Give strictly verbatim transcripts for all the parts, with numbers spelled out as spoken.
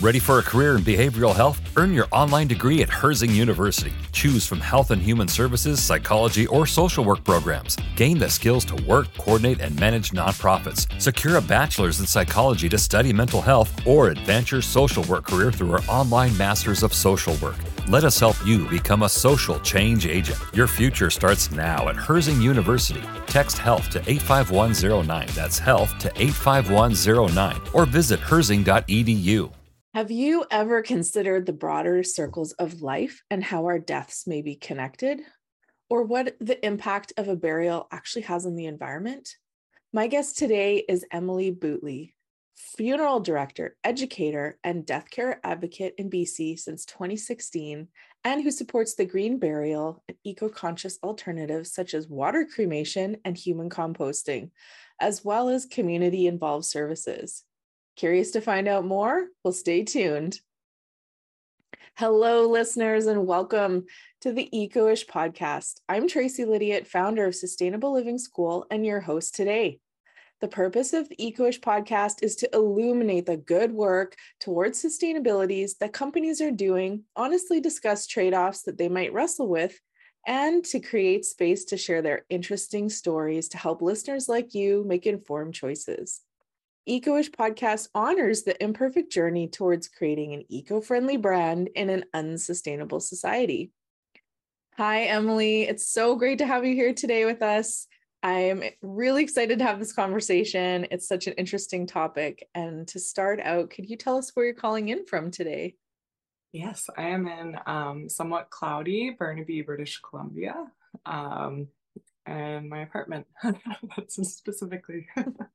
Ready for a career in behavioral health? Earn your online degree at Herzing University. Choose from health and human services, psychology, or social work programs. Gain the skills to work, coordinate, and manage nonprofits. Secure a bachelor's in psychology to study mental health, or advance your social work career through our online Masters of Social Work. Let us help you become a social change agent. Your future starts now at Herzing University. Text HEALTH to eight five one zero nine. That's HEALTH to eight five one zero nine. Or visit herzing dot e d u. Have you ever considered the broader circles of life and how our deaths may be connected? Or what the impact of a burial actually has on the environment? My guest today is Emily Bootley, funeral director, educator, and death care advocate in B C since twenty sixteen, and who supports the green burial and eco-conscious alternatives such as water cremation and human composting, as well as community-involved services. Curious to find out more? Well, stay tuned. Hello, listeners, and welcome to the Eco-ish podcast. I'm Tracy Lydiot, founder of Sustainable Living School, and your host today. The purpose of the Eco-ish podcast is to illuminate the good work towards sustainabilities that companies are doing, honestly discuss trade-offs that they might wrestle with, and to create space to share their interesting stories to help listeners like you make informed choices. Eco-ish podcast honors the imperfect journey towards creating an eco-friendly brand in an unsustainable society. Hi, Emily. It's so great to have you here today with us. I'm really excited to have this conversation. It's such an interesting topic. And to start out, could you tell us where you're calling in from today? Yes, I am in um, somewhat cloudy Burnaby, British Columbia. Um, and my apartment. That's specifically.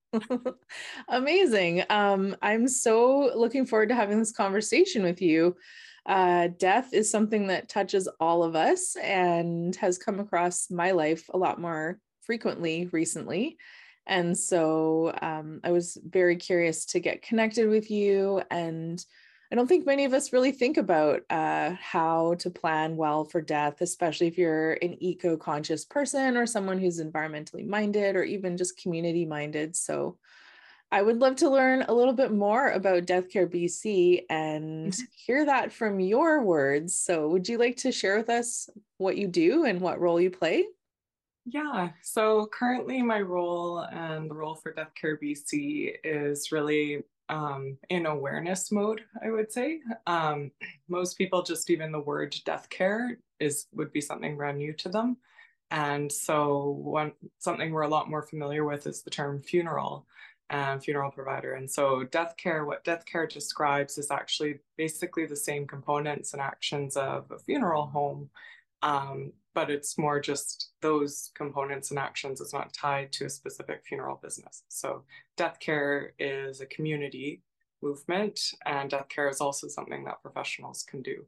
Amazing. Um, I'm so looking forward to having this conversation with you. Uh, death is something that touches all of us and has come across my life a lot more frequently recently. And so um, I was very curious to get connected with you, and I don't think many of us really think about uh, how to plan well for death, especially if you're an eco-conscious person or someone who's environmentally minded or even just community minded. So I would love to learn a little bit more about Death Care B C and hear that from your words. So would you like to share with us what you do and what role you play? Yeah, so currently my role and the role for Death Care B C is really um, in awareness mode, I would say. Um, most people, just even the word death care is would be something brand new to them. And so one something we're a lot more familiar with is the term funeral and funeral provider. And so death care, what death care describes is actually basically the same components and actions of a funeral home. Um, but it's more just those components and actions. It's not tied to a specific funeral business. So death care is a community movement, and death care is also something that professionals can do.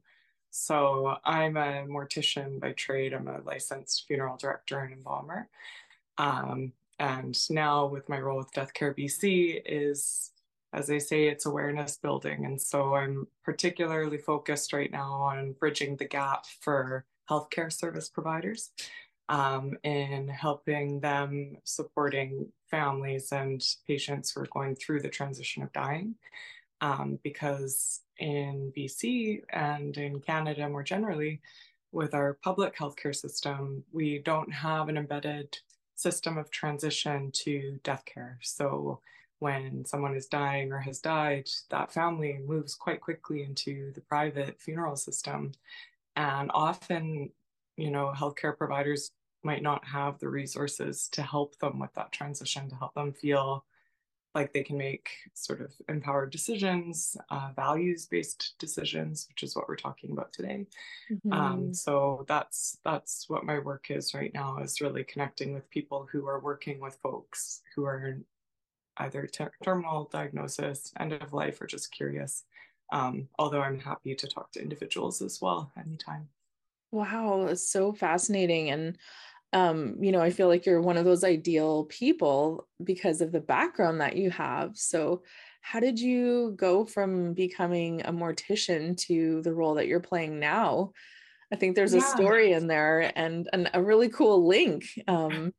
So I'm a mortician by trade. I'm a licensed funeral director and embalmer. Um, and now with my role with Death Care B C is, as they say, it's awareness building. And so I'm particularly focused right now on bridging the gap for healthcare service providers um, in helping them supporting families and patients who are going through the transition of dying. Um, because in B C and in Canada more generally, with our public healthcare system, we don't have an embedded system of transition to death care. So when someone is dying or has died, that family moves quite quickly into the private funeral system. And often, you know, healthcare providers might not have the resources to help them with that transition, to help them feel like they can make sort of empowered decisions, uh, values-based decisions, which is what we're talking about today. Mm-hmm. Um, so that's that's what my work is right now, is really connecting with people who are working with folks who are either ter- terminal diagnosis, end of life, or just curious. Um, although I'm happy to talk to individuals as well anytime. Wow, it's so fascinating. And, um, you know, I feel like you're one of those ideal people because of the background that you have. So how did you go from becoming a mortician to the role that you're playing now? I think there's yeah. a story in there and, and a really cool link. Um,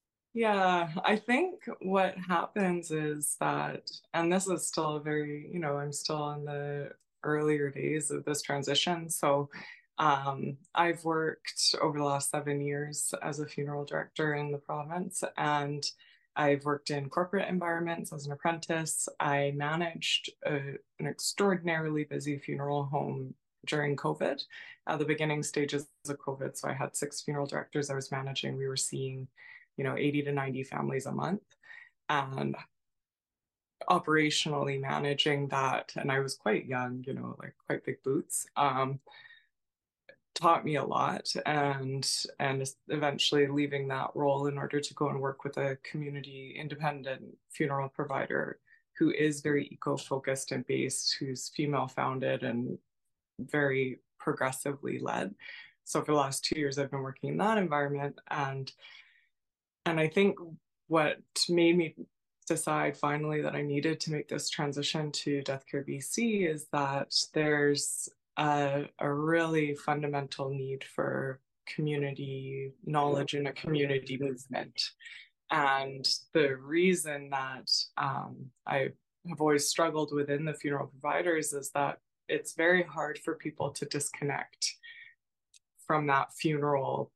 Yeah, I think what happens is that, and this is still a very, you know, I'm still in the earlier days of this transition. So um, I've worked over the last seven years as a funeral director in the province, and I've worked in corporate environments as an apprentice. I managed a, an extraordinarily busy funeral home during COVID, at the beginning stages of COVID. So I had six funeral directors I was managing. We were seeing, you know, eighty to ninety families a month, and operationally managing that. And I was quite young, you know, like quite big boots. Um, taught me a lot, and and eventually leaving that role in order to go and work with a community independent funeral provider who is very eco-focused and based, who's female founded and very progressively led. So for the last two years I've been working in that environment, and and I think what made me decide finally that I needed to make this transition to Death Care B C is that there's a, a really fundamental need for community knowledge and a community movement. And the reason that um, I have always struggled within the funeral providers is that it's very hard for people to disconnect from that funeral,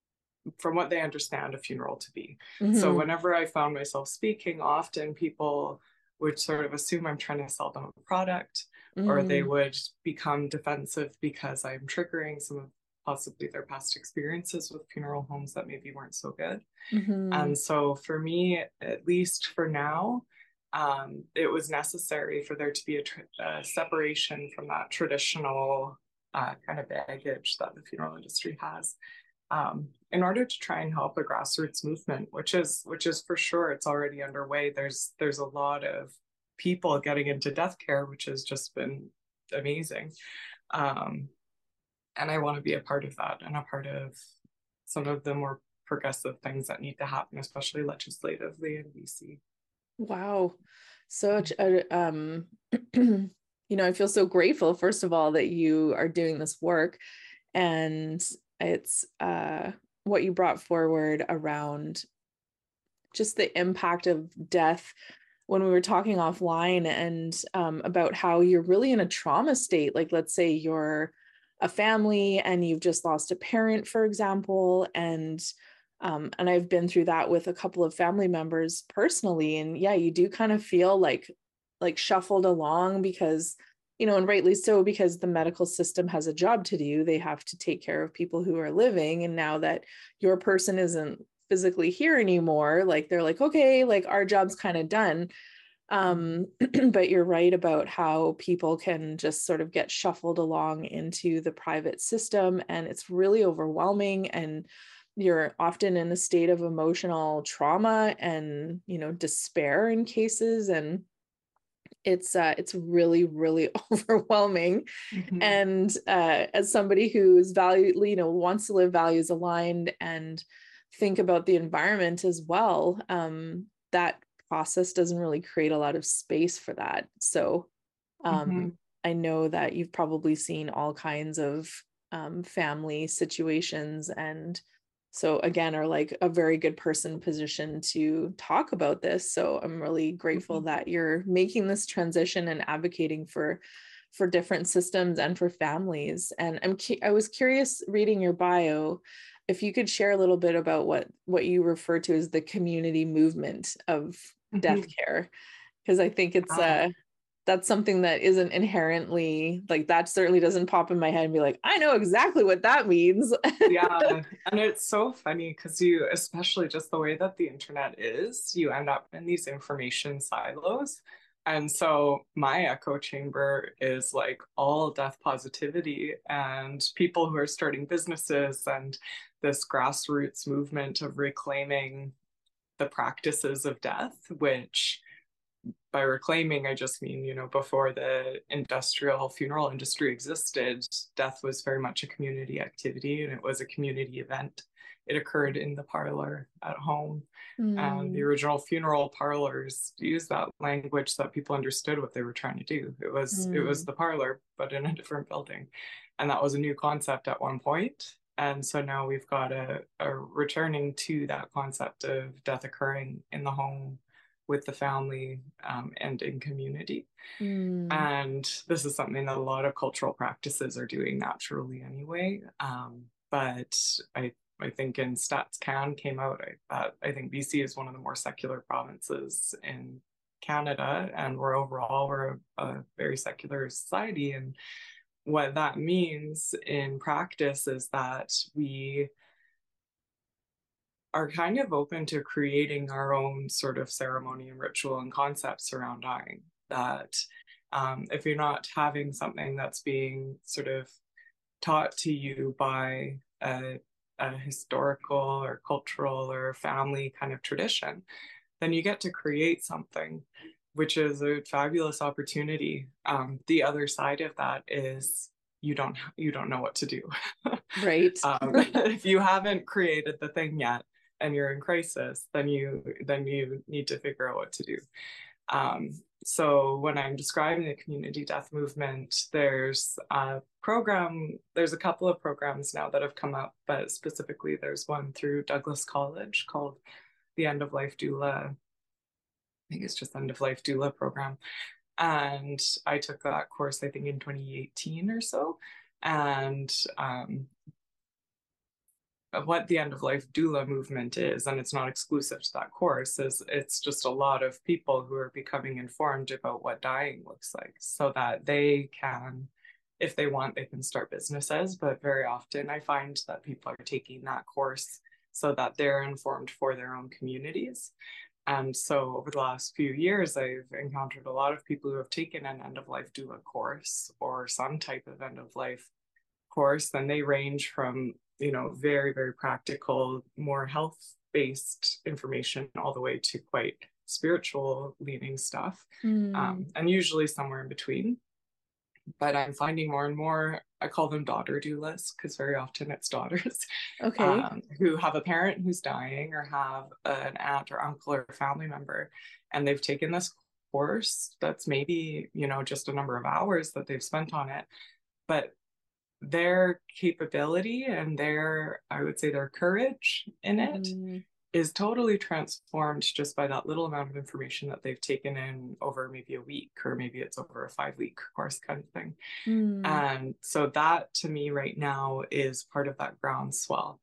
from what they understand a funeral to be. Mm-hmm. So whenever I found myself speaking, often people would sort of assume I'm trying to sell them a product, mm-hmm. or they would become defensive because I'm triggering some of possibly their past experiences with funeral homes that maybe weren't so good. Mm-hmm. And so for me, at least for now, um, it was necessary for there to be a, tra- a separation from that traditional uh, kind of baggage that the funeral industry has, um, in order to try and help a grassroots movement, which is which is for sure it's already underway. There's there's a lot of people getting into death care, which has just been amazing. Um, and I want to be a part of that and a part of some of the more progressive things that need to happen, especially legislatively in B C. Wow. Such a, um, you know, I feel so grateful, first of all, that you are doing this work, and it's uh, what you brought forward around just the impact of death when we were talking offline, and um, about how you're really in a trauma state. Like, let's say you're a family and you've just lost a parent, for example, and um, and I've been through that with a couple of family members personally. And yeah, you do kind of feel like like shuffled along because, you know, and rightly so, because the medical system has a job to do. They have to take care of people who are living. And now that your person isn't physically here anymore, like they're like, okay, like our job's kind of done. Um, but you're right about how people can just sort of get shuffled along into the private system, and it's really overwhelming, and you're often in a state of emotional trauma and, you know, despair in cases. And it's uh, it's really, really overwhelming. Mm-hmm. And uh, as somebody who's value, you know, wants to live values aligned and think about the environment as well, um, that process doesn't really create a lot of space for that. So um, mm-hmm. I know that you've probably seen all kinds of um, family situations, and so again, are like a very good person positioned to talk about this. So I'm really grateful mm-hmm. that you're making this transition and advocating for for different systems and for families. And I'm cu- I was curious, reading your bio, if you could share a little bit about what what you refer to as the community movement of mm-hmm. death care, because I think it's uh that's something that isn't inherently, like, that certainly doesn't pop in my head and be like, I know exactly what that means. Yeah. And it's so funny because you, especially just the way that the internet is, you end up in these information silos. And so my echo chamber is like all death positivity and people who are starting businesses and this grassroots movement of reclaiming the practices of death, which by reclaiming, I just mean, you know, before the industrial funeral industry existed, death was very much a community activity, and it was a community event. It occurred in the parlor at home. Mm. And the original funeral parlors used that language so that people understood what they were trying to do. It was mm. it was the parlor, but in a different building. And that was a new concept at one point. And so now we've got a, a returning to that concept of death occurring in the home, with the family um, and in community. Mm. And this is something that a lot of cultural practices are doing naturally anyway. Um, but I I think in StatsCan came out that I think B C is one of the more secular provinces in Canada, and we're overall we're a, a very secular society. And what that means in practice is that we are kind of open to creating our own sort of ceremony and ritual and concepts around dying. That um, if you're not having something that's being sort of taught to you by a, a historical or cultural or family kind of tradition, then you get to create something, which is a fabulous opportunity. Um, the other side of that is you don't you don't know what to do. Right. um, if you haven't created the thing yet and you're in crisis, then you then you need to figure out what to do. Um, so when I'm describing the community death movement, there's a program, there's a couple of programs now that have come up, but specifically there's one through Douglas College called the End of Life Doula. I think it's just End of Life Doula program. And I took that course, I think in twenty eighteen or so. And um, what the End of Life Doula movement is, and it's not exclusive to that course, is it's just a lot of people who are becoming informed about what dying looks like so that they can, if they want, they can start businesses. But very often I find that people are taking that course so that they're informed for their own communities. And so over the last few years, I've encountered a lot of people who have taken an end of life doula course or some type of end of life course. And they range from, you know, very, very practical, more health-based information all the way to quite spiritual leaning stuff, mm. um, and usually somewhere in between. But I'm finding more and more, I call them daughter doulas because very often it's daughters, okay, um, who have a parent who's dying or have an aunt or uncle or family member, and they've taken this course that's maybe, you know, just a number of hours that they've spent on it, but their capability and their, I would say their courage in it mm. is totally transformed just by that little amount of information that they've taken in over maybe a week, or maybe it's over a five week course kind of thing. Mm. And so that to me right now is part of that groundswell.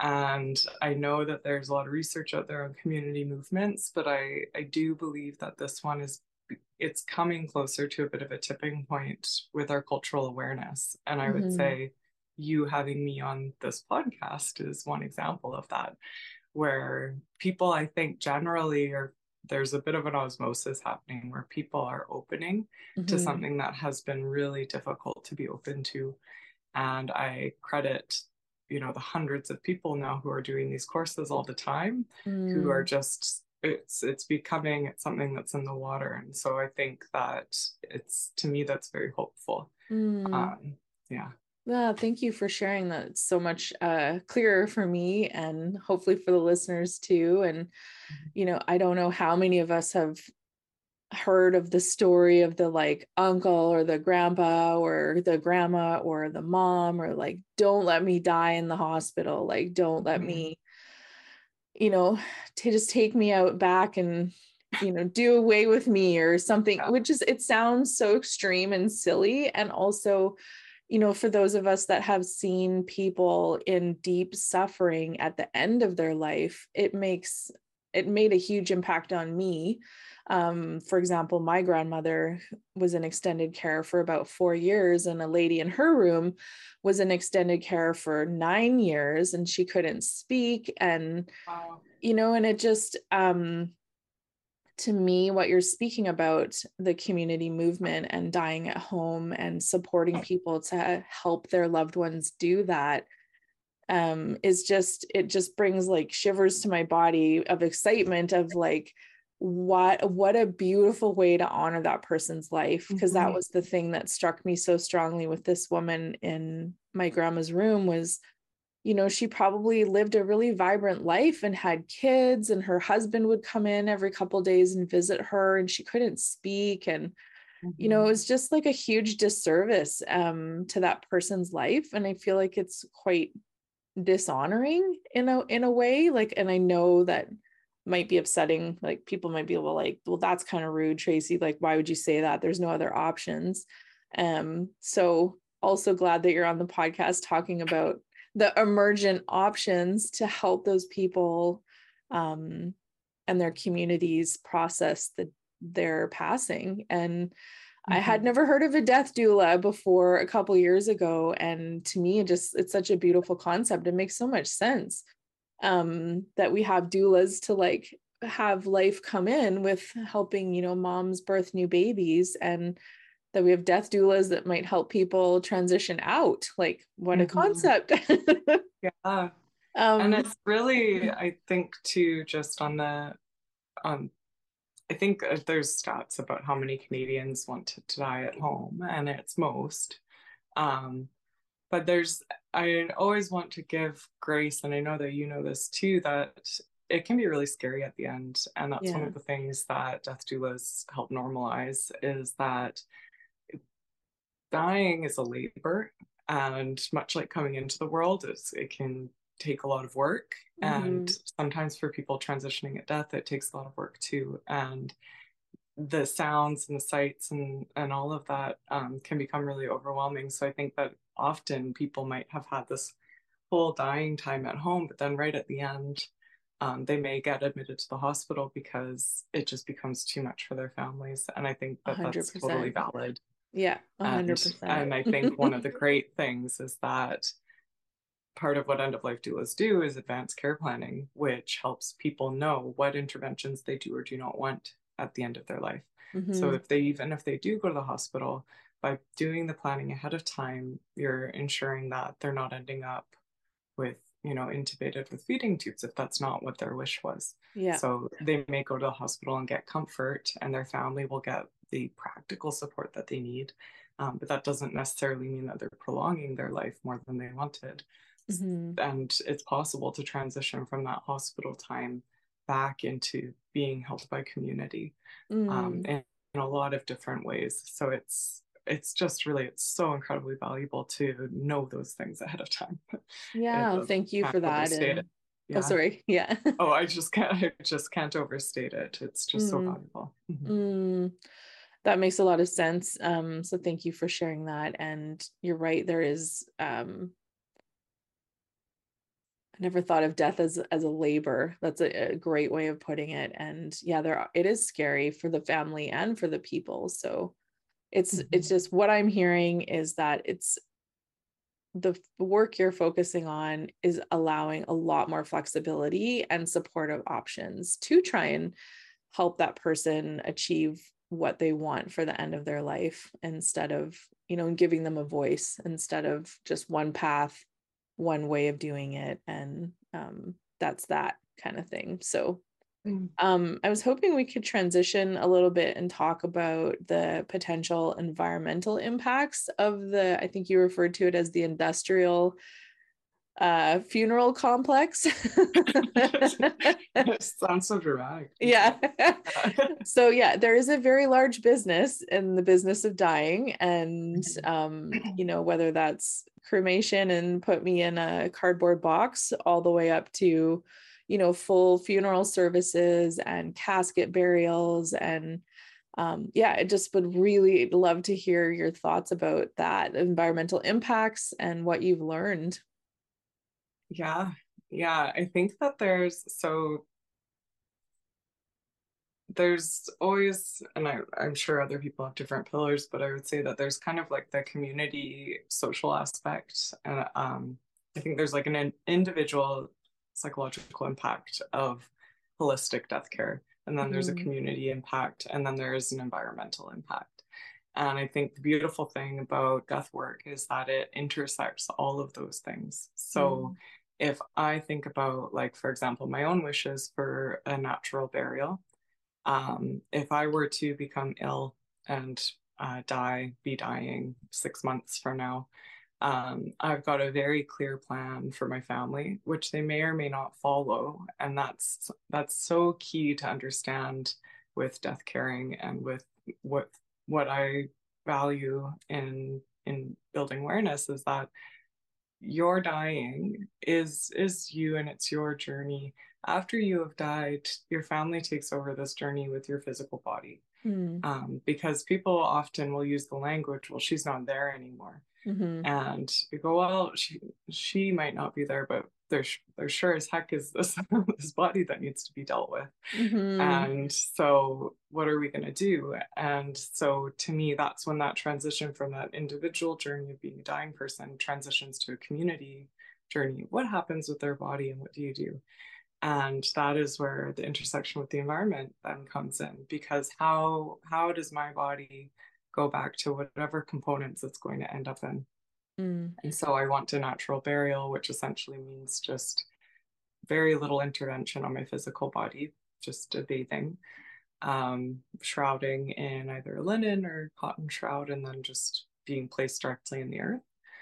And I know that there's a lot of research out there on community movements, but I, I do believe that this one is it's coming closer to a bit of a tipping point with our cultural awareness. And I mm-hmm. would say you having me on this podcast is one example of that, where people, I think generally are, there's a bit of an osmosis happening where people are opening mm-hmm. to something that has been really difficult to be open to. And I credit, you know, the hundreds of people now who are doing these courses all the time, mm. who are just it's it's becoming it's something that's in the water. And so I think that it's, to me, that's very hopeful. mm. um yeah yeah thank you for sharing that. It's so much uh clearer for me and hopefully for the listeners too. And you know, I don't know how many of us have heard of the story of the like uncle or the grandpa or the grandma or the mom, or like, don't let me die in the hospital, like don't let mm-hmm. me, you know, to just take me out back and, you know, do away with me or something, yeah. which is, it sounds so extreme and silly. And also, you know, for those of us that have seen people in deep suffering at the end of their life, it makes, it made a huge impact on me. Um, for example, my grandmother was in extended care for about four years and a lady in her room was in extended care for nine years and she couldn't speak. And, wow. you know, and it just, um, to me, what you're speaking about, the community movement and dying at home and supporting people to help their loved ones do that, um, is just, it just brings like shivers to my body of excitement of like, what what a beautiful way to honor that person's life. Because mm-hmm. that was the thing that struck me so strongly with this woman in my grandma's room was, you know, she probably lived a really vibrant life and had kids, and her husband would come in every couple of days and visit her, and she couldn't speak. And mm-hmm. you know, it was just like a huge disservice um to that person's life. And I feel like it's quite dishonoring in a in a way, like, and I know that might be upsetting. Like people might be able to like, well, that's kind of rude, Tracy. Like, why would you say that? There's no other options. Um, so also glad that you're on the podcast talking about the emergent options to help those people um, and their communities process the, their passing. And mm-hmm. I had never heard of a death doula before a couple years ago. And to me, it just, it's such a beautiful concept. It makes so much sense um, that we have doulas to like have life come in with helping, you know, moms birth new babies, and that we have death doulas that might help people transition out. Like, what mm-hmm. a concept. Yeah. Um, and it's really, I think too, just on the, um, I think there's stats about how many Canadians want to, to die at home, and it's most. Um, but there's, I always want to give grace, and I know that you know this too, that it can be really scary at the end. And that's yeah. one of the things that death doulas help normalize, is that dying is a labor, and much like coming into the world, it's, it can take a lot of work. Mm-hmm. And sometimes for people transitioning at death, it takes a lot of work too. And the sounds and the sights and, and all of that um, can become really overwhelming. So I think that often people might have had this whole dying time at home, but then right at the end, um, they may get admitted to the hospital because it just becomes too much for their families. And I think that one hundred percent. That's totally valid. Yeah, one hundred percent. And, and I think one of the great things is that part of what end-of-life doulas do is advanced care planning, which helps people know what interventions they do or do not want at the end of their life. Mm-hmm. So if they, even if they do go to the hospital, by doing the planning ahead of time, you're ensuring that they're not ending up with, you know, intubated with feeding tubes if that's not what their wish was. Yeah. So they may go to the hospital and get comfort, and their family will get the practical support that they need. Um, but that doesn't necessarily mean that they're prolonging their life more than they wanted. Mm-hmm. And it's possible to transition from that hospital time back into being helped by community mm. um, in, in a lot of different ways. So it's it's just really, it's so incredibly valuable to know those things ahead of time. Yeah, thank you for that. And... Yeah. Oh, sorry. Yeah. oh, I just can't, I just can't overstate it. It's just mm. so valuable. Mm-hmm. Mm. That makes a lot of sense. Um, so thank you for sharing that. And you're right, there is, um, I never thought of death as, as a labor. That's a, a great way of putting it. And yeah, there are, it is scary for the family and for the people. So it's, mm-hmm. it's just, what I'm hearing is that it's, the work you're focusing on is allowing a lot more flexibility and supportive options to try and help that person achieve what they want for the end of their life, instead of, you know, giving them a voice instead of just one path, one way of doing it. And um, that's that kind of thing. So um, I was hoping we could transition a little bit and talk about the potential environmental impacts of the, I think you referred to it as the industrial uh, funeral complex. Sounds so dramatic. Yeah. So yeah, there is a very large business in the business of dying, and um, you know, whether that's cremation and put me in a cardboard box, all the way up to, you know, full funeral services and casket burials. And um, yeah, I just would really love to hear your thoughts about that, environmental impacts, and what you've learned. Yeah, yeah, I think that there's, so there's always, and I, I'm sure other people have different pillars, but I would say that there's kind of like the community social aspect. And um, I think there's like an individual psychological impact of holistic death care. And then mm-hmm. there's a community impact, and then there is an environmental impact. And I think the beautiful thing about death work is that it intersects all of those things. So mm. if I think about, like, for example, my own wishes for a natural burial, um, if I were to become ill and uh, die, be dying six months from now, um, I've got a very clear plan for my family, which they may or may not follow. And that's that's so key to understand with death caring, and with what what I value in in building awareness, is that your dying is is you, and it's your journey. After you have died, your family takes over this journey with your physical body. Mm. Um, because people often will use the language, well, she's not there anymore. Mm-hmm. And you go, well, she she might not be there, but there's there sure as heck is this this body that needs to be dealt with. Mm-hmm. And so what are we going to do? And so to me, that's when that transition from that individual journey of being a dying person transitions to a community journey. What happens with their body and what do you do? And that is where the intersection with the environment then comes in, because how how does my body go back to whatever components it's going to end up in? Mm. And so I want a natural burial, which essentially means just very little intervention on my physical body, just a bathing, um, shrouding in either a linen or cotton shroud, and then just being placed directly in the earth,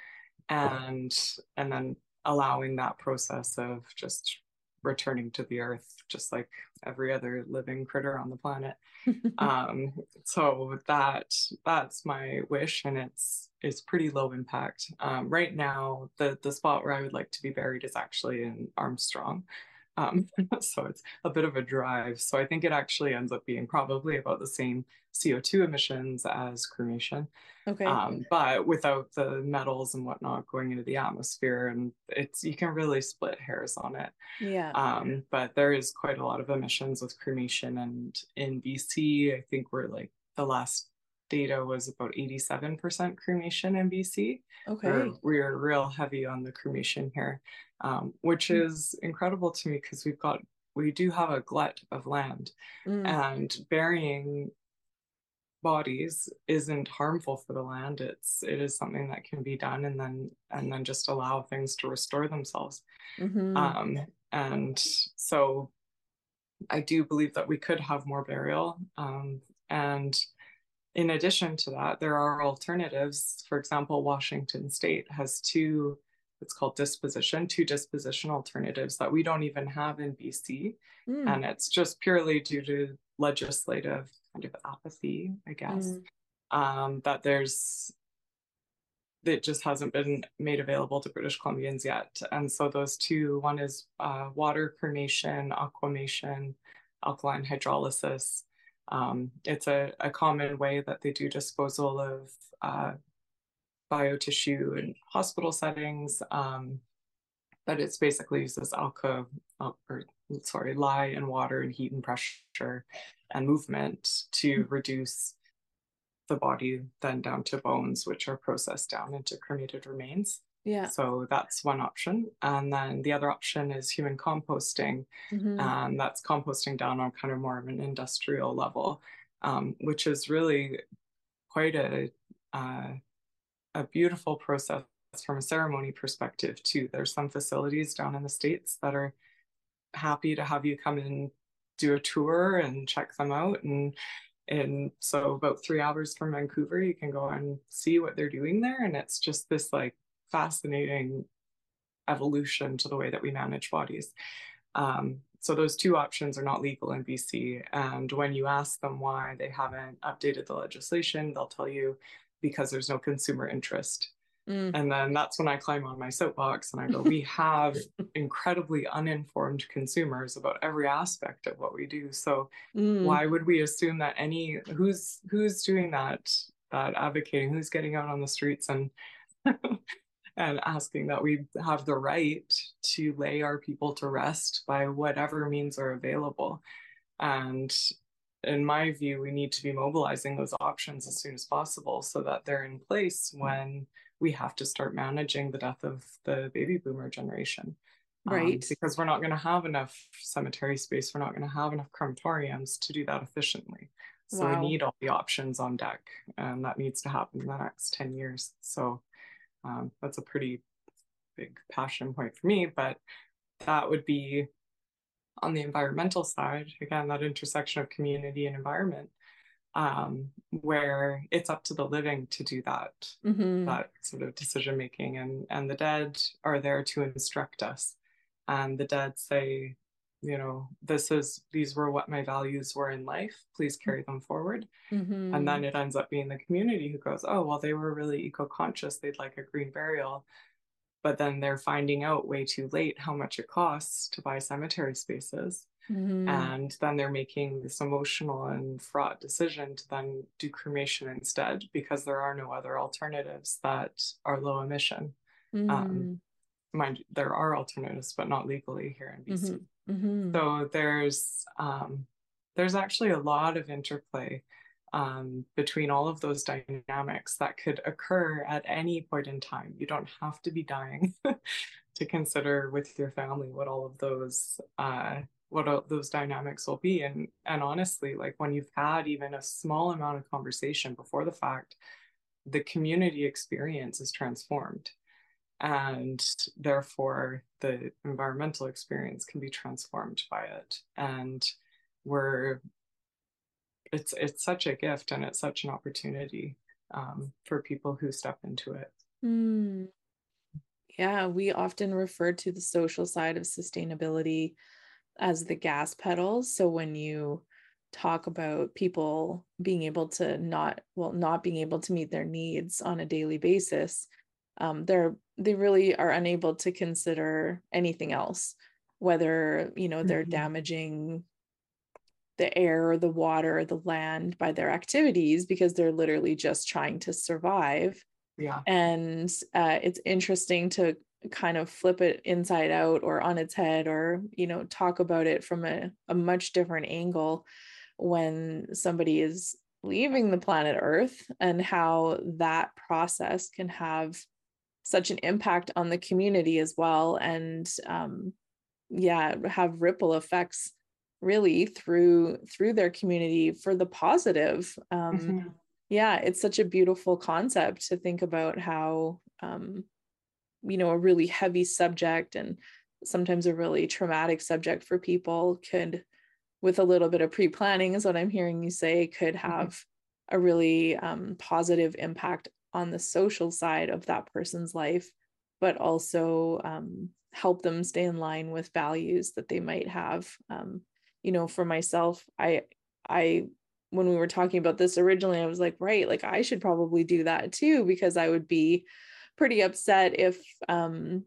and and then allowing that process of just returning to the earth, just like every other living critter on the planet. um, so that that's my wish, and it's it's pretty low impact. Um, right now, the the spot where I would like to be buried is actually in Armstrong. Um, so it's a bit of a drive. So I think it actually ends up being probably about the same C O two emissions as cremation. Okay. Um, but without the metals and whatnot going into the atmosphere, and it's you can really split hairs on it. Yeah. Um, but there is quite a lot of emissions with cremation, and in B C, I think we're like the last data was about eighty-seven percent cremation in B C. Okay. We're, we're real heavy on the cremation here, um, which Mm. is incredible to me because we've got we do have a glut of land, Mm. and burying bodies isn't harmful for the land. It's it is something that can be done, and then and then just allow things to restore themselves. Mm-hmm. Um, and so I do believe that we could have more burial. Um, and in addition to that, there are alternatives. For example, Washington State has two, it's called disposition, two disposition alternatives that we don't even have in B C. Mm. And it's just purely due to legislative kind of apathy, I guess, Mm. um, that there's it just hasn't been made available to British Columbians yet. And so those two, one is uh, water cremation, aquamation, alkaline hydrolysis. Um, it's a, a common way that they do disposal of uh, biotissue in hospital settings, um, but it's basically uses alka, uh, or sorry, lye and water and heat and pressure and movement to mm-hmm. reduce the body then down to bones, which are processed down into cremated remains. Yeah. So that's one option. And then the other option is human composting. Mm-hmm. And that's composting down on kind of more of an industrial level, um, which is really quite a, uh, a beautiful process from a ceremony perspective too. There's some facilities down in the States that are happy to have you come and do a tour and check them out. And And so about three hours from Vancouver, you can go and see what they're doing there. And it's just this like fascinating evolution to the way that we manage bodies. Um, so those two options are not legal in B C. And when you ask them why they haven't updated the legislation, they'll tell you because there's no consumer interest. Mm. And then that's when I climb on my soapbox and I go, we have incredibly uninformed consumers about every aspect of what we do. So mm. why would we assume that any, who's who's doing that, that advocating, who's getting out on the streets and and asking that we have the right to lay our people to rest by whatever means are available. And in my view, we need to be mobilizing those options as soon as possible so that they're in place when we have to start managing the death of the baby boomer generation. Right. Um, because we're not going to have enough cemetery space. We're not going to have enough crematoriums to do that efficiently. So wow. we need all the options on deck, and that needs to happen in the next ten years. So um, that's a pretty big passion point for me, but that would be on the environmental side, again, that intersection of community and environment, um, where it's up to the living to do that, mm-hmm. that sort of decision making, and and the dead are there to instruct us, and the dead say, you know, this is these were what my values were in life. Please carry them forward, mm-hmm. and then it ends up being the community who goes, oh well, they were really eco-conscious. They'd like a green burial. but then they're finding out way too late how much it costs to buy cemetery spaces. Mm-hmm. And then they're making this emotional and fraught decision to then do cremation instead, because there are no other alternatives that are low emission. Mm-hmm. Um, mind you, there are alternatives, but not legally here in B C. Mm-hmm. Mm-hmm. So there's um, there's actually a lot of interplay um, between all of those dynamics that could occur at any point in time. You don't have to be dying to consider with your family what all of those uh, what all those dynamics will be. And and honestly, like when you've had even a small amount of conversation before the fact, the community experience is transformed. And therefore, the environmental experience can be transformed by it. And we're it's it's such a gift, and it's such an opportunity um, for people who step into it. Mm. Yeah, we often refer to the social side of sustainability as the gas pedals. So when you talk about people being able to not, well, not being able to meet their needs on a daily basis, um, they're they really are unable to consider anything else, whether, you know, they're mm-hmm. damaging the air or the water or the land by their activities, because they're literally just trying to survive. Yeah. And uh, it's interesting to kind of flip it inside out or on its head, or, you know, talk about it from a, a much different angle when somebody is leaving the planet Earth, and how that process can have such an impact on the community as well. And um, yeah, have ripple effects really through through their community for the positive. Um, mm-hmm. Yeah, it's such a beautiful concept to think about how, um, you know, a really heavy subject and sometimes a really traumatic subject for people could, with a little bit of pre-planning is what I'm hearing you say, could have mm-hmm. a really um, positive impact on the social side of that person's life, but also um, help them stay in line with values that they might have. Um, you know, for myself, I, I, when we were talking about this originally, I was like, right, like I should probably do that too, because I would be pretty upset if um,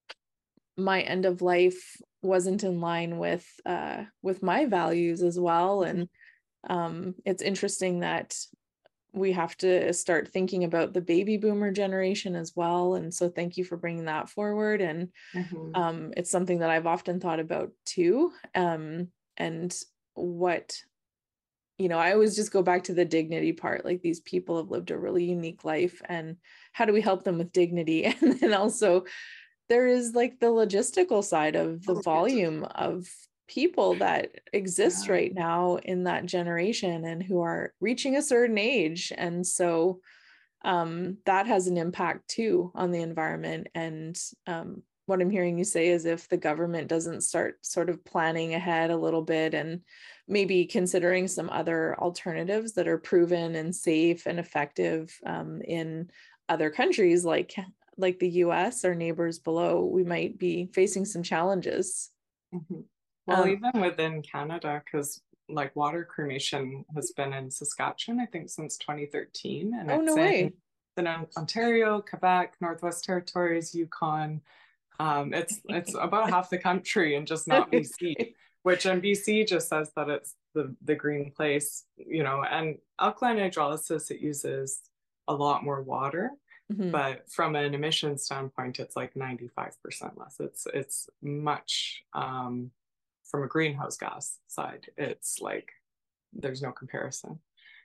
my end of life wasn't in line with, uh, with my values as well. And um, it's interesting that we have to start thinking about the baby boomer generation as well. And so thank you for bringing that forward. And mm-hmm. um, it's something that I've often thought about too. Um, and what, you know, I always just go back to the dignity part. Like, these people have lived a really unique life, and how do we help them with dignity? And then also there is like the logistical side of the volume of people that exist yeah. right now in that generation and who are reaching a certain age. And so um, that has an impact too on the environment. And um, what I'm hearing you say is, if the government doesn't start sort of planning ahead a little bit and maybe considering some other alternatives that are proven and safe and effective um, in other countries like like the U S, our neighbors below, we might be facing some challenges. Mm-hmm. Well, um, even within Canada, because like water cremation has been in Saskatchewan, I think, since twenty thirteen. And oh, it's no way. in, in Ontario, Quebec, Northwest Territories, Yukon. Um, it's it's about half the country, and just not B C, which in B C just says that it's the, the green place, you know, and alkaline hydrolysis, it uses a lot more water. Mm-hmm. But from an emission standpoint, it's like ninety-five percent less. It's, it's much... Um, from a greenhouse gas side, it's like there's no comparison.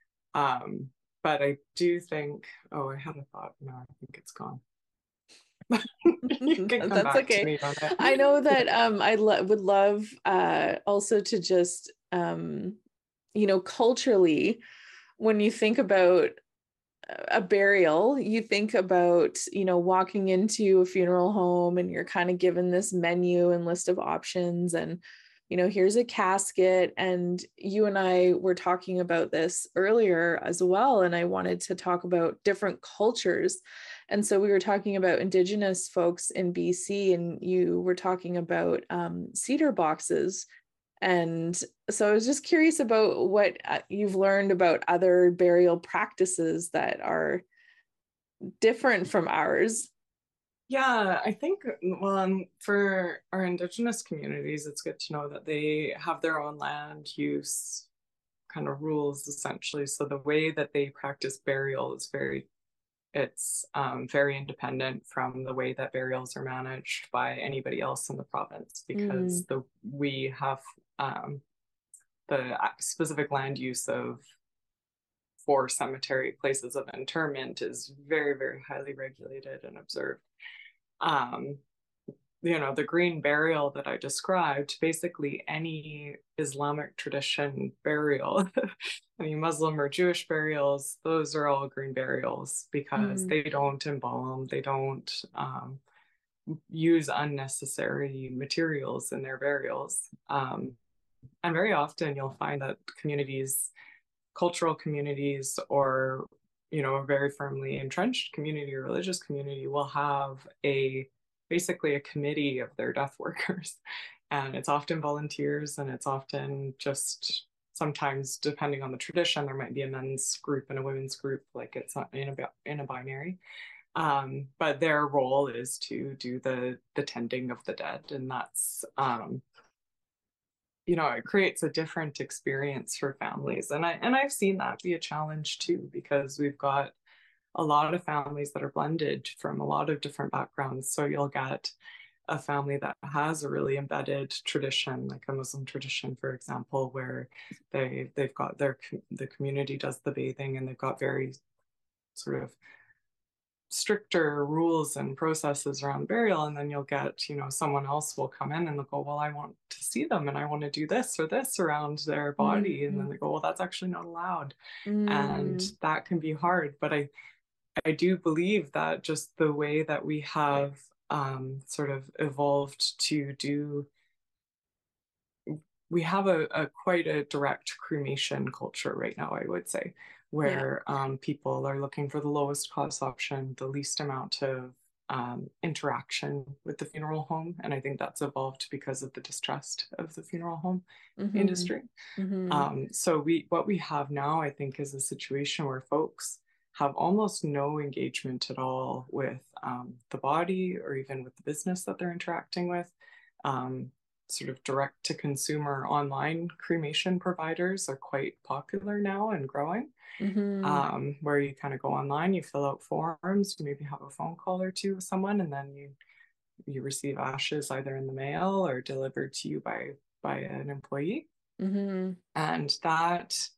Um, but I do think, oh, I had a thought. No, I think it's gone. You can come That's back okay. to me on it. I know that um, I lo- would love uh, also to just, um, you know, culturally, when you think about a burial, you think about, you know, walking into a funeral home and you're kind of given this menu and list of options, and you know, here's a casket. And you and I were talking about this earlier as well. And I wanted to talk about different cultures. And so we were talking about Indigenous folks in B C, and you were talking about um, cedar boxes. And so I was just curious about what you've learned about other burial practices that are different from ours. Yeah, I think, well, um, for our Indigenous communities, it's good to know that they have their own land use kind of rules essentially. So the way that they practice burial is very, it's um, very independent from the way that burials are managed by anybody else in the province, because Mm, the we have um, the specific land use of for cemetery places of interment is very, very highly regulated and observed. Um, you know, the green burial that I described, basically any Islamic tradition burial, any Muslim or Jewish burials, those are all green burials because mm, they don't embalm, they don't um, use unnecessary materials in their burials. Um, and very often you'll find that communities, cultural communities, or you know, a very firmly entrenched community or religious community will have a basically a committee of their death workers. And it's often volunteers, and it's often just sometimes, depending on the tradition, there might be a men's group and a women's group, like it's not in a in a binary. Um, but their role is to do the the tending of the dead, and that's um, you know, it creates a different experience for families. And I and I've seen that be a challenge too, because we've got a lot of families that are blended from a lot of different backgrounds. So you'll get a family that has a really embedded tradition, like a Muslim tradition, for example, where they they've got their the community does the bathing, and they've got very sort of stricter rules and processes around burial. And then you'll get, you know, someone else will come in and they'll go, well, I want to see them and I want to do this or this around their body. And then mm, they go, well, that's actually not allowed. And mm, that can be hard. But I, I do believe that just the way that we have um, sort of evolved to do, we have a, a quite a direct cremation culture right now, I would say, yeah. where um, people are looking for the lowest cost option, the least amount of um, interaction with the funeral home. And I think that's evolved because of the distrust of the funeral home Mm-hmm. industry. Mm-hmm. Um, so we what we have now, I think, is a situation where folks have almost no engagement at all with um, the body or even with the business that they're interacting with. Um, sort of direct to consumer online cremation providers are quite popular now and growing, Mm-hmm. um, where you kind of go online, you fill out forms, you maybe have a phone call or two with someone, and then you you receive ashes either in the mail or delivered to you by by an employee. Mm-hmm. And that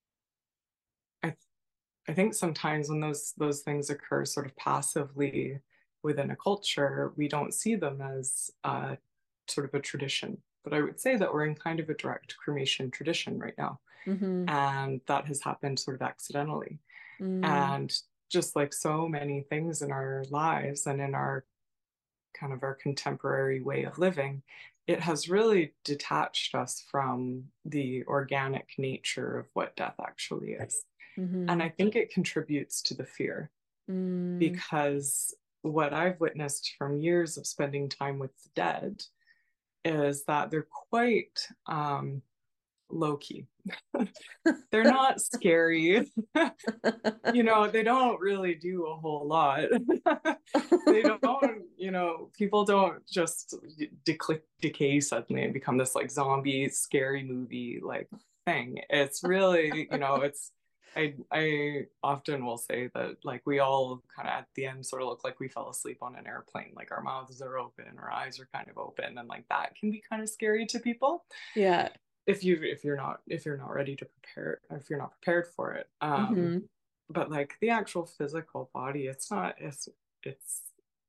I I think sometimes when those those things occur sort of passively within a culture, we don't see them as uh, sort of a tradition. But I would say that we're in kind of a direct cremation tradition right now. Mm-hmm. And that has happened sort of accidentally. Mm, And just like so many things in our lives and in our kind of our contemporary way of living, it has really detached us from the organic nature of what death actually is. And mm-hmm. I think it contributes to the fear, Mm, because what I've witnessed from years of spending time with the dead is that they're quite um, low key. They're not scary. You know, they don't really do a whole lot. They don't, you know, people don't just de- decay suddenly and become this like zombie, scary movie like thing. It's really, you know, it's, I, I often will say that like we all kind of at the end sort of look like we fell asleep on an airplane, like our mouths are open, our eyes are kind of open, and like that can be kind of scary to people yeah. if you if you're not if you're not ready to prepare, or if you're not prepared for it. Um, Mm-hmm. but like the actual physical body, it's not it's it's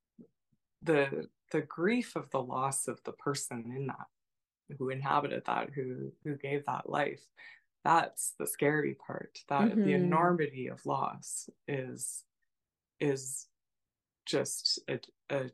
the the grief of the loss of the person in that, who inhabited that, who who gave that life. That's the scary part. That the Mm-hmm. enormity of loss is is just a, a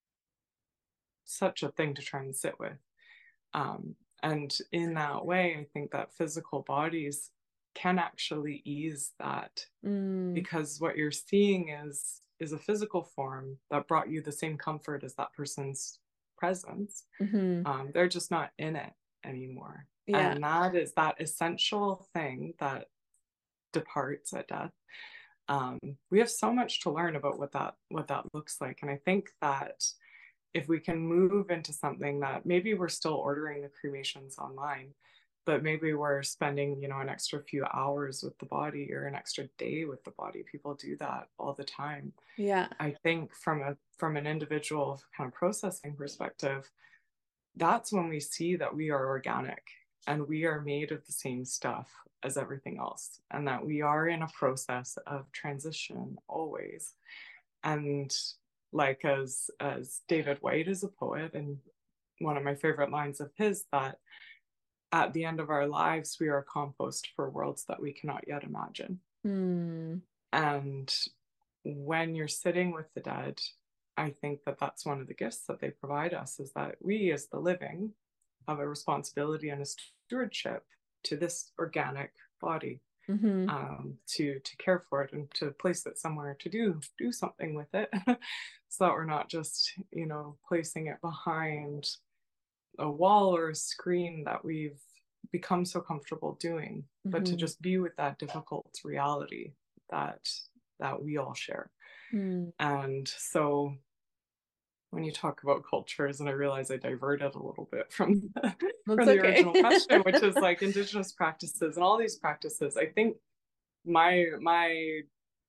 such a thing to try and sit with. Um, and in that way, I think that physical bodies can actually ease that, Mm, because what you're seeing is is a physical form that brought you the same comfort as that person's presence. mm-hmm. Um, they're just not in it anymore. Yeah. And that is that essential thing that departs at death. Um, we have so much to learn about what that what that looks like. And I think that if we can move into something that maybe we're still ordering the cremations online, but maybe we're spending, you know, an extra few hours with the body or an extra day with the body. People do that all the time. Yeah. I think from a from an individual kind of processing perspective, that's when we see that we are organic and we are made of the same stuff as everything else, and that we are in a process of transition always. And like as as David Whyte is a poet, and one of my favorite lines of his, that at the end of our lives we are compost for worlds that we cannot yet imagine. Mm. And when you're sitting with the dead, I think that that's one of the gifts that they provide us, is that we as the living have a responsibility and a stewardship to this organic body, mm-hmm. um, to to care for it and to place it somewhere to do do something with it, so that we're not just, you know, placing it behind a wall or a screen that we've become so comfortable doing, mm-hmm. but to just be with that difficult reality that that we all share. Mm. And so when you talk about cultures, and I realize I diverted a little bit from the, from the okay. original question, which is like Indigenous practices and all these practices, I think my my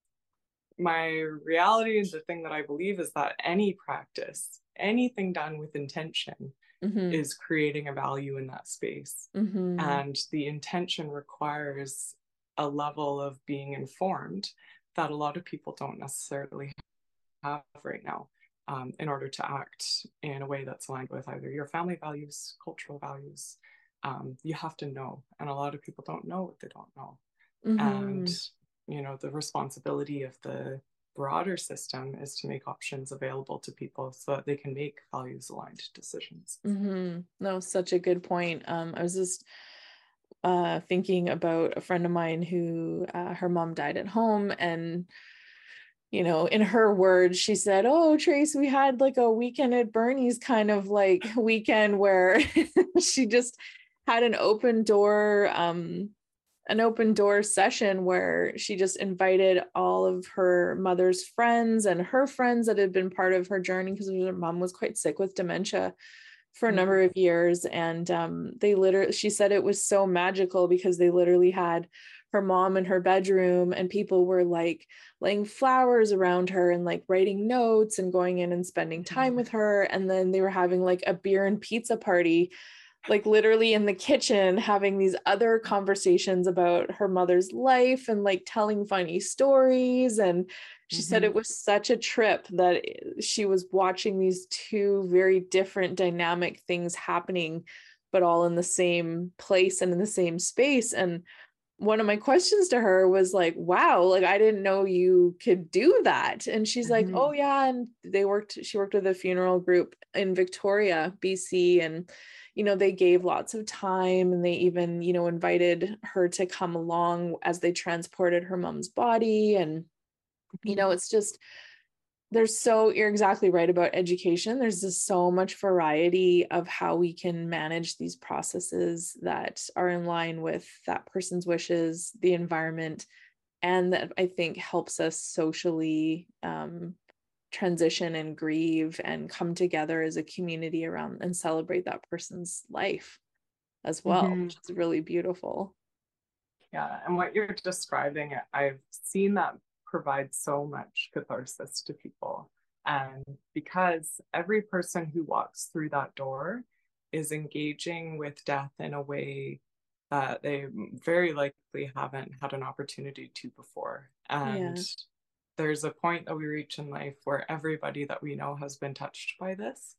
my reality and the thing that I believe is that any practice, anything done with intention, mm-hmm. is creating a value in that space. Mm-hmm. And the intention requires a level of being informed that a lot of people don't necessarily have right now, um, in order to act in a way that's aligned with either your family values, cultural values. Um, you have to know, and a lot of people don't know what they don't know. Mm-hmm. And, you know, the responsibility of the broader system is to make options available to people so that they can make values aligned decisions. Mm-hmm. No, such a good point. Um, I was just uh, thinking about a friend of mine who uh, her mom died at home, and you know, in her words, she said, "Oh, Trace, we had like a weekend at Bernie's kind of like weekend where she just had an open door, um, an open door session where she just invited all of her mother's friends and her friends that had been part of her journey, because her mom was quite sick with dementia for a number of years. And um, they literally, she said it was so magical because they literally had her mom in her bedroom, and people were like laying flowers around her and like writing notes and going in and spending time with her. And then they were having like a beer and pizza party, like literally in the kitchen, having these other conversations about her mother's life and like telling funny stories. And she mm-hmm. said it was such a trip that she was watching these two very different dynamic things happening, but all in the same place and in the same space. And one of my questions to her was like, wow, like I didn't know you could do that. And she's mm-hmm. like, oh yeah. And they worked, she worked with a funeral group in Victoria, B C. And, you know, they gave lots of time, and they even, you know, invited her to come along as they transported her mom's body. And, you know, it's just, there's so, you're exactly right about education. There's just so much variety of how we can manage these processes that are in line with that person's wishes, the environment, and that I think helps us socially um, transition and grieve and come together as a community around and celebrate that person's life as well, mm-hmm. which is really beautiful. Yeah, and what you're describing, I've seen that provide so much catharsis to people. And because every person who walks through that door is engaging with death in a way that they very likely haven't had an opportunity to before. And yeah. there's a point that we reach in life where everybody that we know has been touched by this.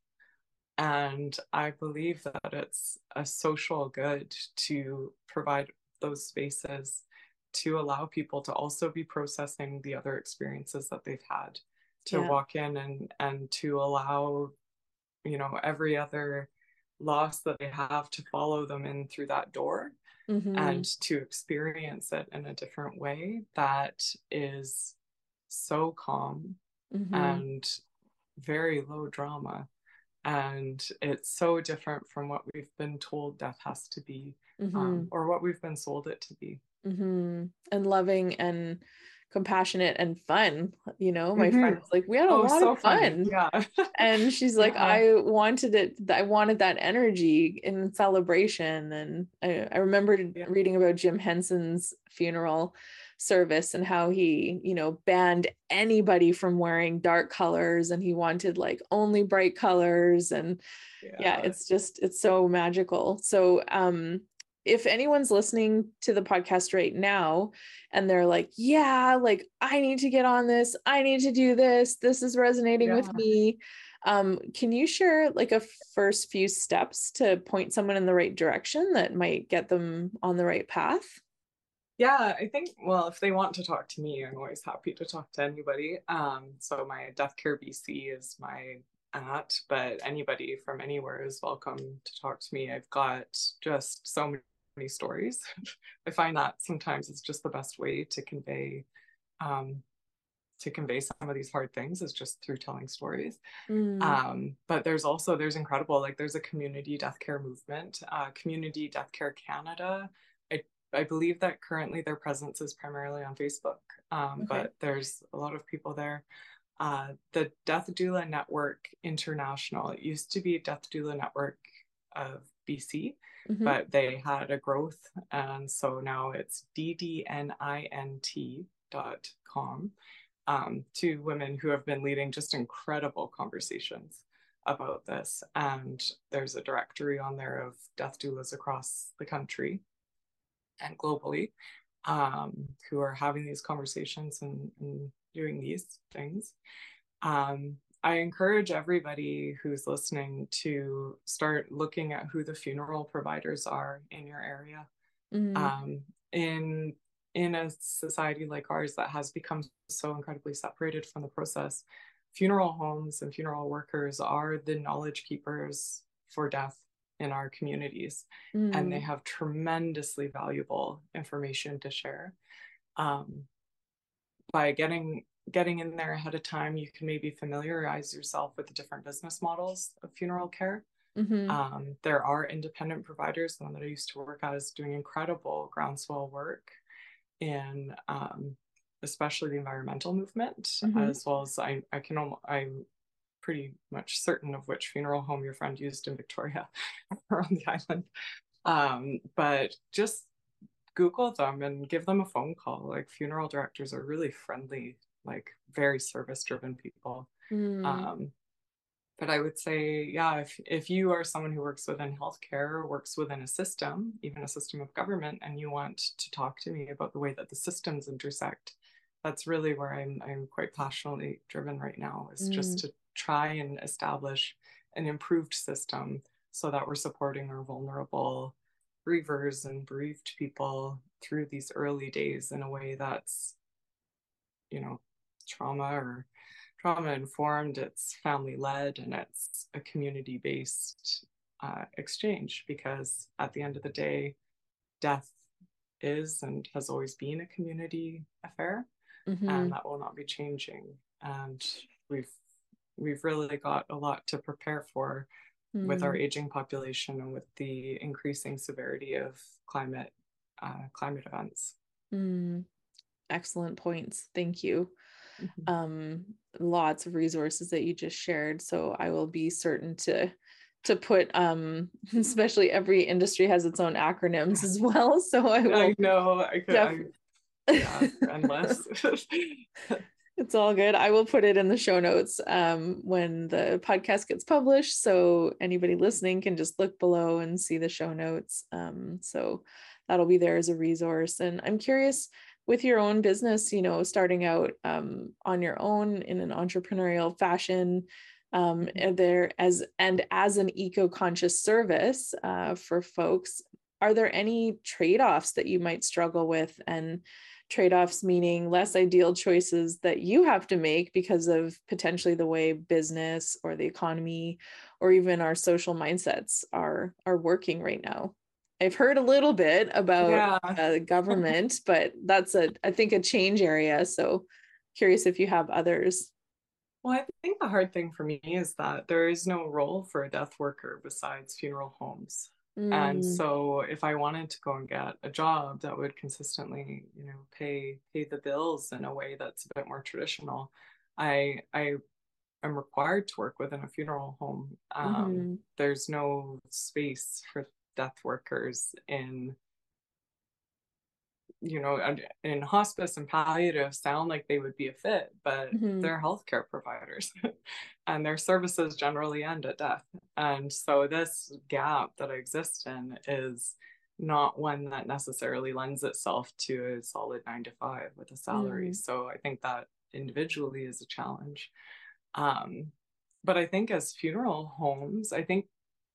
And I believe that it's a social good to provide those spaces to allow people to also be processing the other experiences that they've had, to yeah. walk in and and to allow, you know, every other loss that they have to follow them in through that door, mm-hmm. and to experience it in a different way that is so calm mm-hmm. and very low drama. And it's so different from what we've been told death has to be, mm-hmm. um, or what we've been sold it to be. Mm-hmm. And loving and compassionate and fun. You know, my friend Mm-hmm. was like, we had a Oh, lot so of funny. fun. Yeah. And she's like, Yeah. I wanted it, I wanted that energy in celebration. And I, I remembered Yeah. reading about Jim Henson's funeral service and how he, you know, banned anybody from wearing dark colors, and he wanted like only bright colors. And Yeah. yeah, it's just, it's so magical. So um if anyone's listening to the podcast right now and they're like, yeah, like I need to get on this, I need to do this, this is resonating Yeah. with me, um can you share like a first few steps to point someone in the right direction that might get them on the right path? Yeah, I think, well, if they want to talk to me, I'm always happy to talk to anybody. Um, so my Death Care B C is my at, but anybody from anywhere is welcome to talk to me. I've got just so many stories. I find that sometimes it's just the best way to convey um, to convey some of these hard things is just through telling stories. Mm. Um, but there's also, there's incredible, like there's a community death care movement, uh, Community Death Care Canada. I, I believe that currently their presence is primarily on Facebook, um, Okay. but there's a lot of people there. Uh, the Death Doula Network International, it used to be Death Doula Network of B C, Mhm. but they had a growth, and so now it's D D N I N T dot com. Um, to women who have been leading just incredible conversations about this. And there's a directory on there of death doulas across the country and globally, um, who are having these conversations and, and doing these things. Um, I encourage everybody who's listening to start looking at who the funeral providers are in your area. Mm. Um, in in a society like ours that has become so incredibly separated from the process, funeral homes and funeral workers are the knowledge keepers for death in our communities. Mm. And they have tremendously valuable information to share. Um, by getting getting in there ahead of time, you can maybe familiarize yourself with the different business models of funeral care. Mm-hmm. Um, there are independent providers. The one that I used to work at is doing incredible groundswell work in um, especially the environmental movement, Mm-hmm. as well as I, I can almost, I'm pretty much certain of which funeral home your friend used in Victoria or on the island. Um, but just Google them and give them a phone call. Like funeral directors are really friendly, like very service-driven people. Mm. Um, but I would say, yeah, if, if you are someone who works within healthcare or works within a system, even a system of government, and you want to talk to me about the way that the systems intersect, that's really where I'm, I'm quite passionately driven right now, is Mm. just to try and establish an improved system so that we're supporting our vulnerable grievers and bereaved people through these early days in a way that's, you know, trauma or trauma informed, it's family led, and it's a community based uh, exchange, because at the end of the day, death is and has always been a community affair. Mm-hmm. And that will not be changing. And we've we've really got a lot to prepare for mm. with our aging population and with the increasing severity of climate uh, climate events. Mm. Excellent points. Thank you. Mm-hmm. Um, lots of resources that you just shared. So I will be certain to to put, um, especially every industry has its own acronyms as well. So I will. I know. I could. Def- I, yeah, endless. It's all good. I will put it in the show notes um, when the podcast gets published, so anybody listening can just look below and see the show notes. Um, so that'll be there as a resource. And I'm curious, with your own business, you know, starting out um, on your own in an entrepreneurial fashion, um, and there as and as an eco-conscious service uh, for folks, are there any trade-offs that you might struggle with? And trade-offs meaning less ideal choices that you have to make because of potentially the way business or the economy or even our social mindsets are are working right now. I've heard a little bit about yeah. uh, government, but that's a I think a change area. So curious if you have others. Well, I think the hard thing for me is that there is no role for a death worker besides funeral homes. And Mm. so if I wanted to go and get a job that would consistently, you know, pay pay the bills in a way that's a bit more traditional, I I am required to work within a funeral home. Um, Mm-hmm. there's no space for death workers in, you know, in hospice and palliative sound like they would be a fit, but Mm-hmm. they're healthcare providers and their services generally end at death. And so this gap that I exist in is not one that necessarily lends itself to a solid nine to five with a salary. Mm. So I think that individually is a challenge. Um, but I think as funeral homes, I think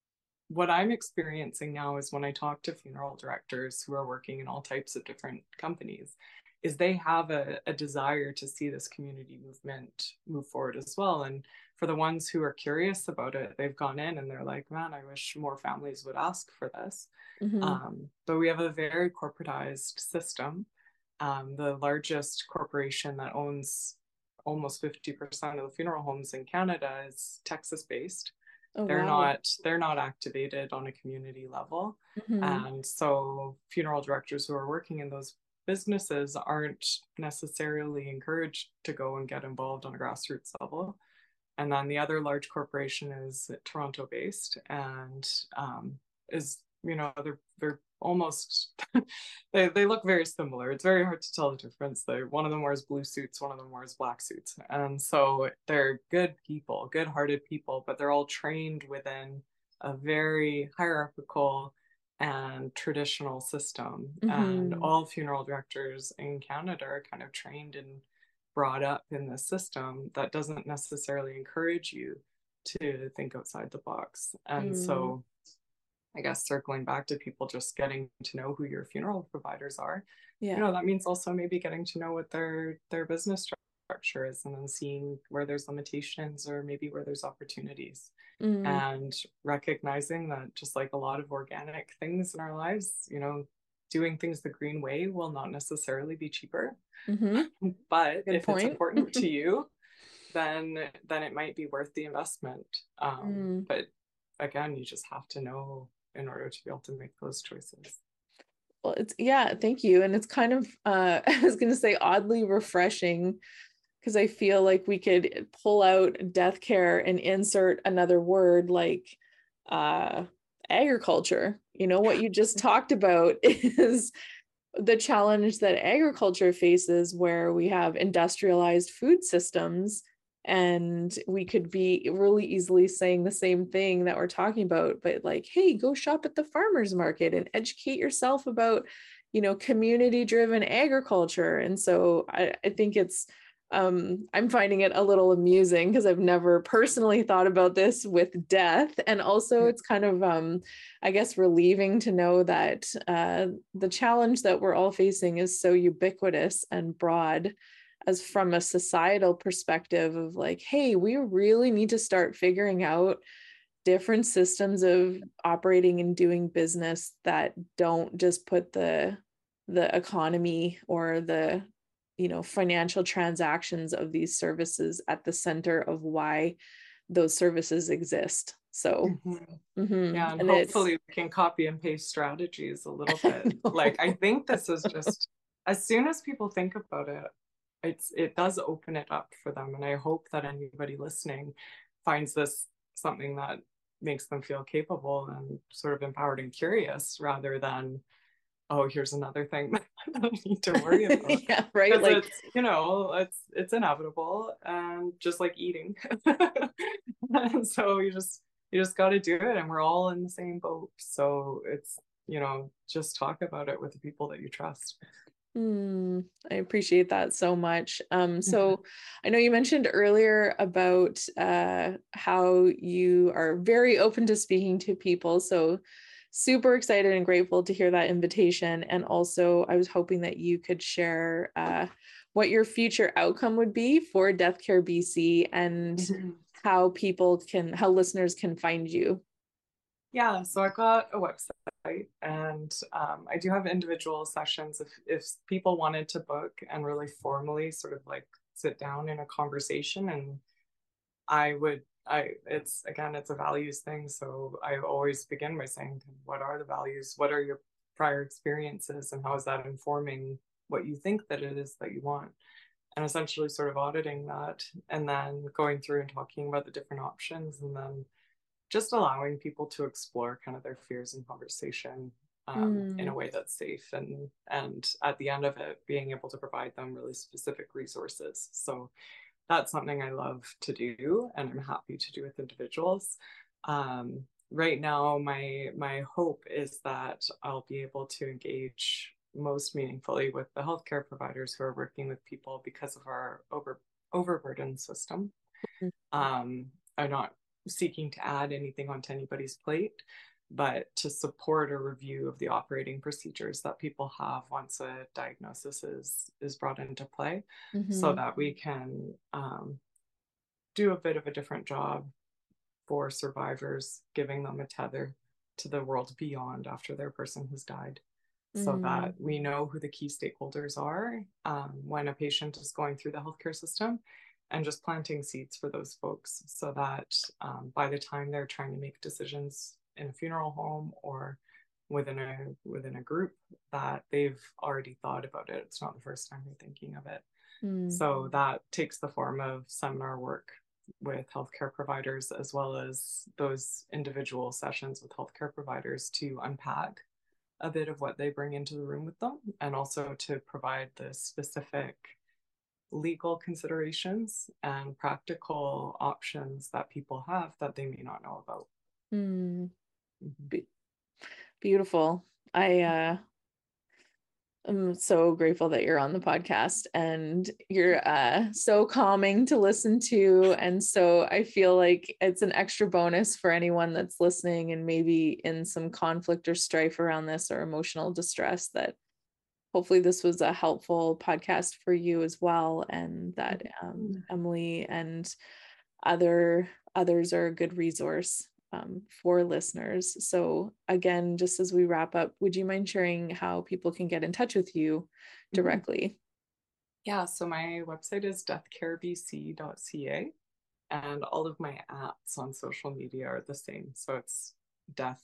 what I'm experiencing now is when I talk to funeral directors who are working in all types of different companies, is they have a, a desire to see this community movement move forward as well. And for the ones who are curious about it, they've gone in and they're like, man, I wish more families would ask for this. Mm-hmm. Um, but we have a very corporatized system. Um, the largest corporation that owns almost fifty percent of the funeral homes in Canada is Texas based. Oh, they're wow. not they're not activated on a community level. Mm-hmm. And so funeral directors who are working in those businesses aren't necessarily encouraged to go and get involved on a grassroots level. And then the other large corporation is Toronto based and um, is, you know, they're they're almost they, they look very similar. It's very hard to tell the difference. They one of them wears blue suits, one of them wears black suits. And so they're good people, good-hearted people, but they're all trained within a very hierarchical and traditional system. And Mm-hmm. all funeral directors in Canada are kind of trained and brought up in the system that doesn't necessarily encourage you to think outside the box. And Mm. so I guess circling back to people just getting to know who your funeral providers are, you Yeah. know, that means also maybe getting to know what their their business structure is and then seeing where there's limitations or maybe where there's opportunities. Mm. And recognizing that just like a lot of organic things in our lives, you know, doing things the green way will not necessarily be cheaper. Mm-hmm. But Good if it's point. important to you, then then it might be worth the investment. Um, Mm. but again, you just have to know in order to be able to make those choices. Well, it's yeah, thank you. And it's kind of uh I was gonna say oddly refreshing because I feel like we could pull out death care and insert another word like uh agriculture. You know, what you just talked about is the challenge that agriculture faces where we have industrialized food systems, and we could be really easily saying the same thing that we're talking about, but like, hey, go shop at the farmers market and educate yourself about, you know, community driven agriculture. And so I, I think it's um I'm finding it a little amusing because I've never personally thought about this with death, and also Yeah. it's kind of um I guess relieving to know that uh the challenge that we're all facing is so ubiquitous and broad, as from a societal perspective of like, hey, we really need to start figuring out different systems of operating and doing business that don't just put the the economy or the, you know, financial transactions of these services at the center of why those services exist. So Mm-hmm. mhm. Yeah, and And it's hopefully we can copy and paste strategies a little bit. Like I think this is just as soon as people think about it, it's it does open it up for them. And I hope that anybody listening finds this something that makes them feel capable and sort of empowered and curious rather than, oh, here's another thing that I need to worry about. yeah, right. Because Like, it's, you know, it's it's inevitable and just like eating. And so you just you just got to do it and we're all in the same boat. So it's, you know, just talk about it with the people that you trust. mm, I appreciate that so much. Um, so I know you mentioned earlier about uh, how you are very open to speaking to people. So super excited and grateful to hear that invitation. And also, I was hoping that you could share uh, what your future outcome would be for Death Care B C and Mm-hmm. how people can, how listeners can find you. Yeah, so I got a website and um, I do have individual sessions if, if people wanted to book and really formally sort of like sit down in a conversation, and I would I, it's, again, it's a values thing. So I always begin by saying, what are the values? What are your prior experiences? And how is that informing what you think that it is that you want? And essentially sort of auditing that, and then going through and talking about the different options, and then just allowing people to explore kind of their fears in conversation um, mm. in a way that's safe. And, and at the end of it, being able to provide them really specific resources. So that's something I love to do, and I'm happy to do with individuals. Um, right now, my, my hope is that I'll be able to engage most meaningfully with the healthcare providers who are working with people because of our over overburdened system. Mm-hmm. Um, I'm not seeking to add anything onto anybody's plate, but to support a review of the operating procedures that people have once a diagnosis is, is brought into play, mm-hmm. so that we can um, do a bit of a different job for survivors, giving them a tether to the world beyond after their person has died. So mm. that we know who the key stakeholders are um, when a patient is going through the healthcare system, and just planting seeds for those folks so that um, by the time they're trying to make decisions in a funeral home or within a within a group, that they've already thought about it. It's not the first time they're thinking of it. Mm. So that takes the form of seminar work with healthcare providers, as well as those individual sessions with healthcare providers to unpack a bit of what they bring into the room with them, and also to provide the specific legal considerations and practical options that people have that they may not know about. Mm. Mm-hmm. Be- beautiful. I uh I'm so grateful that you're on the podcast, and you're uh, so calming to listen to. And so I feel like it's an extra bonus for anyone that's listening and maybe in some conflict or strife around this or emotional distress, that hopefully this was a helpful podcast for you as well. And that um, Emily and other others are a good resource Um, for listeners. So again, just as we wrap up, would you mind sharing how people can get in touch with you directly? Mm-hmm. Yeah, so my website is death care b c dot c a, and all of my apps on social media are the same. So it's death,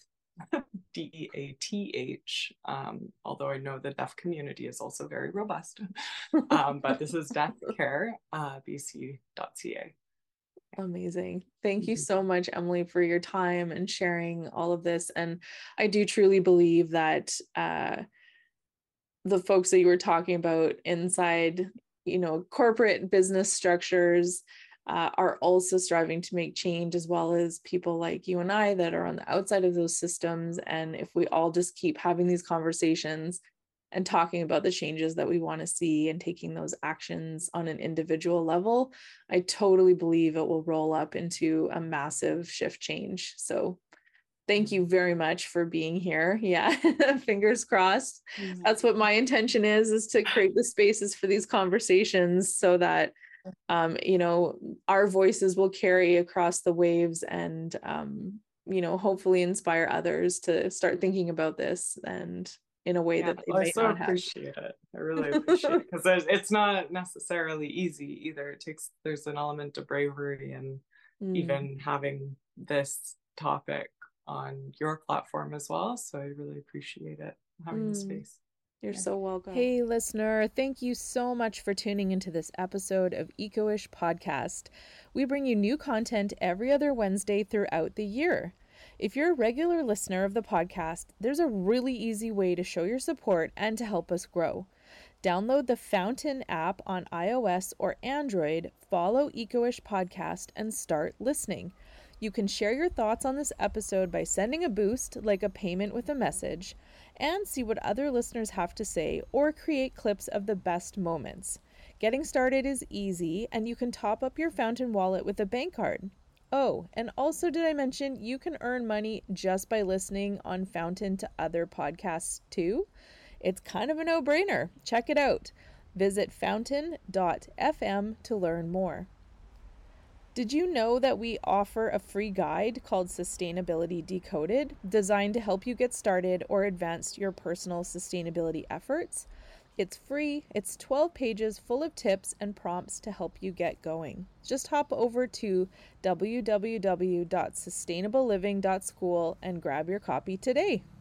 D E A T H, um, although I know the deaf community is also very robust. um, but this is death care uh, b c dot c a. Amazing. Thank you so much, Emily, for your time and sharing all of this. And I do truly believe that uh, the folks that you were talking about inside, you know, corporate business structures uh, are also striving to make change, as well as people like you and I that are on the outside of those systems. And if we all just keep having these conversations and talking about the changes that we want to see and taking those actions on an individual level, I totally believe it will roll up into a massive shift change. So thank you very much for being here. Yeah, fingers crossed. Mm-hmm. That's what my intention is, is to create the spaces for these conversations so that, um, you know, our voices will carry across the waves and, um, you know, hopefully inspire others to start thinking about this and in a way yeah, that they might I not have. appreciate it. I really appreciate it, because it's not necessarily easy either. It takes, there's an element of bravery and mm. even having this topic on your platform as well. So I really appreciate it, having mm. the space. You're yeah. so welcome. Hey, listener, thank you so much for tuning into this episode of Eco-ish Podcast. We bring you new content every other Wednesday throughout the year. If you're a regular listener of the podcast, there's a really easy way to show your support and to help us grow. Download the Fountain app on iOS or Android, follow Eco-ish Podcast, and start listening. You can share your thoughts on this episode by sending a boost, like a payment with a message, and see what other listeners have to say, or create clips of the best moments. Getting started is easy, and you can top up your Fountain wallet with a bank card. Oh, and also did I mention you can earn money just by listening on Fountain to other podcasts too? It's kind of a no-brainer. Check it out. Visit fountain dot f m to learn more. Did you know that we offer a free guide called Sustainability Decoded, designed to help you get started or advance your personal sustainability efforts? It's free. It's twelve pages full of tips and prompts to help you get going. Just hop over to w w w dot sustainable living dot school and grab your copy today.